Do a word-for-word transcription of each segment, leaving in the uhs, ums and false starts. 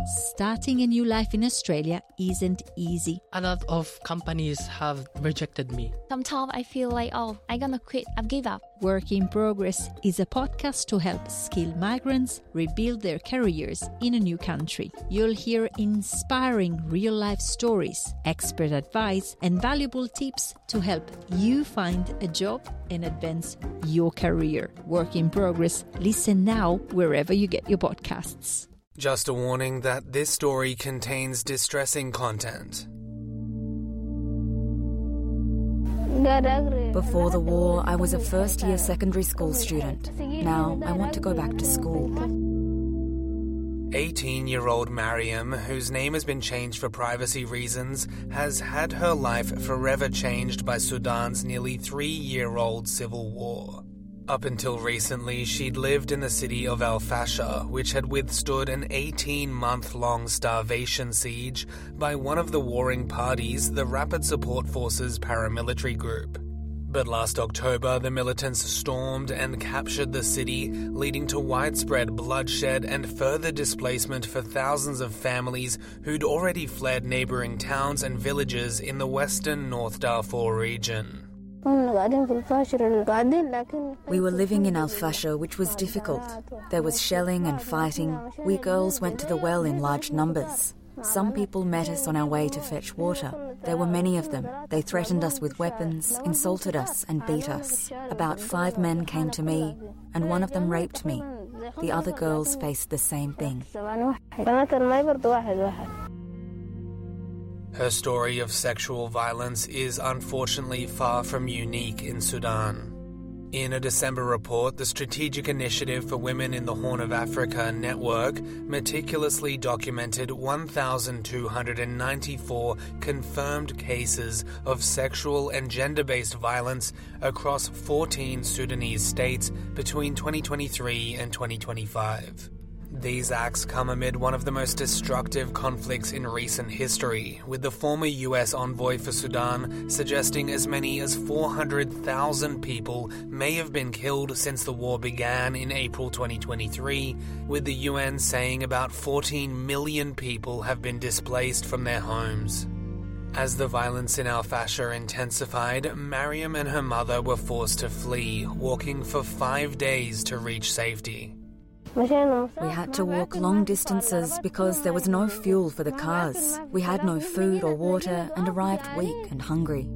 Starting a new life in Australia isn't easy. A lot of companies have rejected me. Sometimes I feel like, oh, I'm gonna quit, I've give up. Work in Progress is a podcast to help skilled migrants rebuild their careers in a new country. You'll hear inspiring real-life stories, expert advice, and valuable tips to help you find a job and advance your career. Work in Progress. Listen now wherever you get your podcasts. Just a warning that this story contains distressing content. Before the war, I was a first-year secondary school student. Now, I want to go back to school. eighteen-year-old Mariam, whose name has been changed for privacy reasons, has had her life forever changed by Sudan's nearly three-year-old civil war. Up until recently, she'd lived in the city of Al Fasher, which had withstood an eighteen-month-long starvation siege by one of the warring parties, the Rapid Support Forces paramilitary group. But last October, the militants stormed and captured the city, leading to widespread bloodshed and further displacement for thousands of families who'd already fled neighbouring towns and villages in the western North Darfur region. We were living in Al Fasher, which was difficult. There was shelling and fighting. We girls went to the well in large numbers. Some people met us on our way to fetch water. There were many of them. They threatened us with weapons, insulted us and beat us. About five men came to me, and one of them raped me. The other girls faced the same thing. Her story of sexual violence is unfortunately far from unique in Sudan. In a December report, the Strategic Initiative for Women in the Horn of Africa network meticulously documented one thousand two hundred ninety-four confirmed cases of sexual and gender-based violence across fourteen Sudanese states between twenty twenty-three and twenty twenty-five. These acts come amid one of the most destructive conflicts in recent history, with the former U S envoy for Sudan suggesting as many as four hundred thousand people may have been killed since the war began in April twenty twenty-three, with the U N saying about fourteen million people have been displaced from their homes. As the violence in Al Fasher intensified, Mariam and her mother were forced to flee, walking for five days to reach safety. We had to walk long distances because there was no fuel for the cars. We had no food or water and arrived weak and hungry.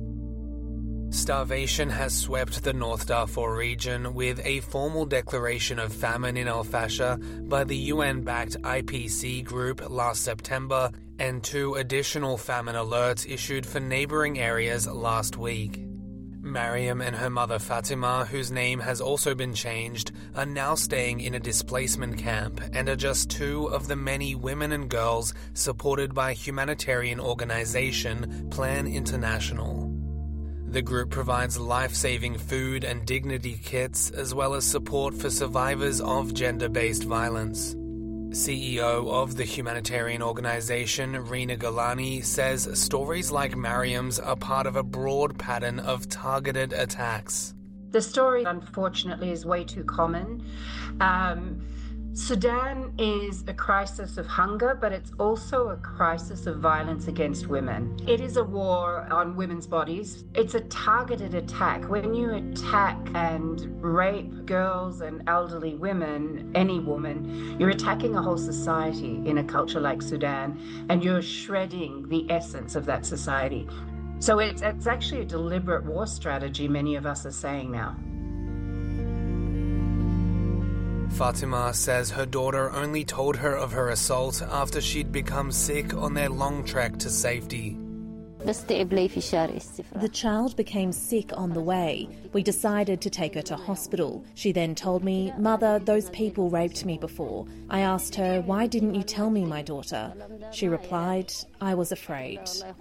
Starvation has swept the North Darfur region with a formal declaration of famine in Al Fasher by the U N-backed I P C group last September and two additional famine alerts issued for neighbouring areas last week. Mariam and her mother Fatima, whose name has also been changed, are now staying in a displacement camp and are just two of the many women and girls supported by humanitarian organisation Plan International. The group provides life-saving food and dignity kits as well as support for survivors of gender-based violence. C E O of the humanitarian organisation, Rina Galani, says stories like Mariam's are part of a broad pattern of targeted attacks. The story, unfortunately, is way too common. Um, Sudan is a crisis of hunger, but it's also a crisis of violence against women. It is a war on women's bodies. It's a targeted attack. When you attack and rape girls and elderly women, any woman, you're attacking a whole society in a culture like Sudan, and you're shredding the essence of that society. So it's, it's actually a deliberate war strategy, many of us are saying now. Fatima says her daughter only told her of her assault after she'd become sick on their long trek to safety. The child became sick on the way. We decided to take her to hospital. She then told me, "Mother, those people raped me before." I asked her, "Why didn't you tell me, my daughter?" She replied, "I was afraid."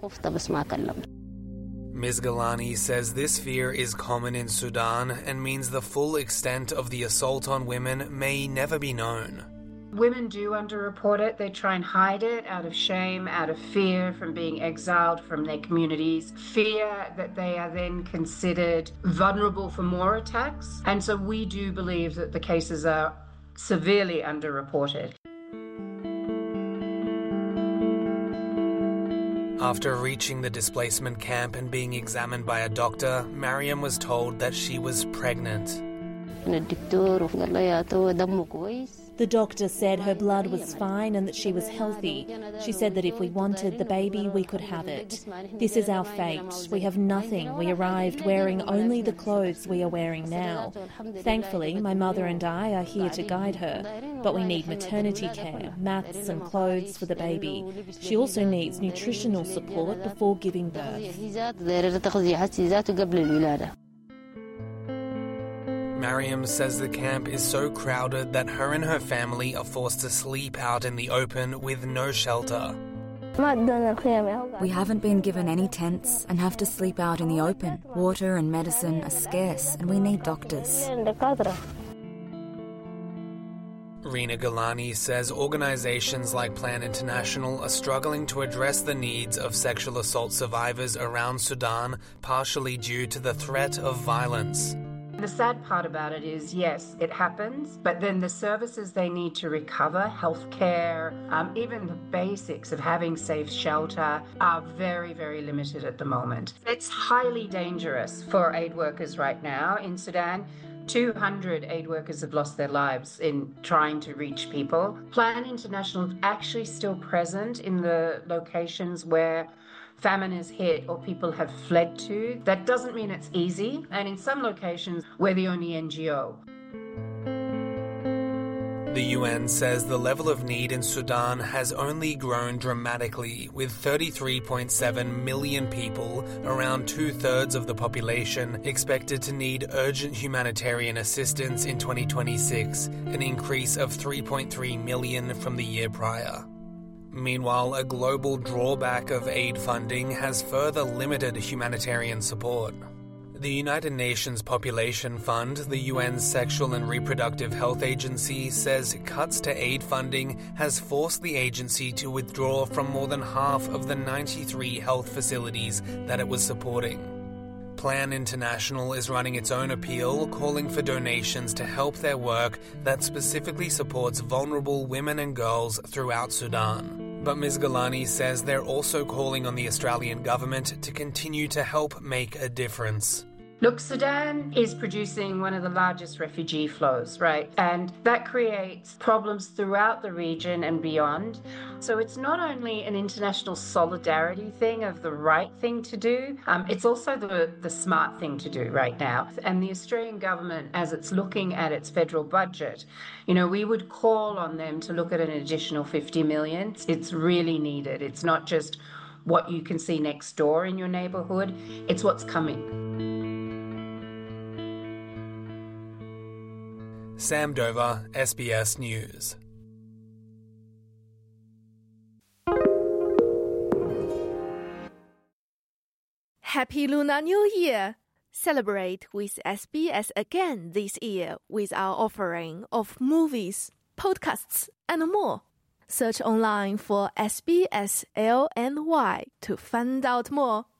Miz Galani says this fear is common in Sudan and means the full extent of the assault on women may never be known. Women do underreport it. They try and hide it out of shame, out of fear from being exiled from their communities, fear that they are then considered vulnerable for more attacks. And so we do believe that the cases are severely underreported. After reaching the displacement camp and being examined by a doctor, Mariam was told that she was pregnant. The doctor said her blood was fine and that she was healthy. She said that if we wanted the baby, we could have it. This is our fate. We have nothing. We arrived wearing only the clothes we are wearing now. Thankfully, my mother and I are here to guide her, but we need maternity care, mats and clothes for the baby. She also needs nutritional support before giving birth. Mariam says the camp is so crowded that her and her family are forced to sleep out in the open with no shelter. We haven't been given any tents and have to sleep out in the open. Water and medicine are scarce and we need doctors. Rina Galani says organisations like Plan International are struggling to address the needs of sexual assault survivors around Sudan, partially due to the threat of violence. The sad part about it is, yes, it happens, but then the services they need to recover, healthcare, um, even the basics of having safe shelter, are very, very limited at the moment. It's highly dangerous for aid workers right now in Sudan. two hundred aid workers have lost their lives in trying to reach people. Plan International is actually still present in the locations where famine is hit or people have fled to. That doesn't mean it's easy, and in some locations we're the only N G O. The U N says the level of need in Sudan has only grown dramatically, with thirty-three point seven million people, around two-thirds of the population, expected to need urgent humanitarian assistance in twenty twenty-six, an increase of three point three million from the year prior. Meanwhile, a global drawback of aid funding has further limited humanitarian support. The United Nations Population Fund, the U N's Sexual and Reproductive Health Agency, says cuts to aid funding has forced the agency to withdraw from more than half of the ninety-three health facilities that it was supporting. Plan International is running its own appeal, calling for donations to help their work that specifically supports vulnerable women and girls throughout Sudan. But Miz Galani says they're also calling on the Australian government to continue to help make a difference. Look, Sudan is producing one of the largest refugee flows, right? And that creates problems throughout the region and beyond. So it's not only an international solidarity thing of the right thing to do, um, it's also the, the smart thing to do right now. And the Australian government, as it's looking at its federal budget, you know, we would call on them to look at an additional fifty million. It's really needed. It's not just what you can see next door in your neighbourhood, it's what's coming. Sam Dover, S B S News. Happy Lunar New Year! Celebrate with S B S again this year with our offering of movies, podcasts, and more. Search online for S B S L N Y to find out more.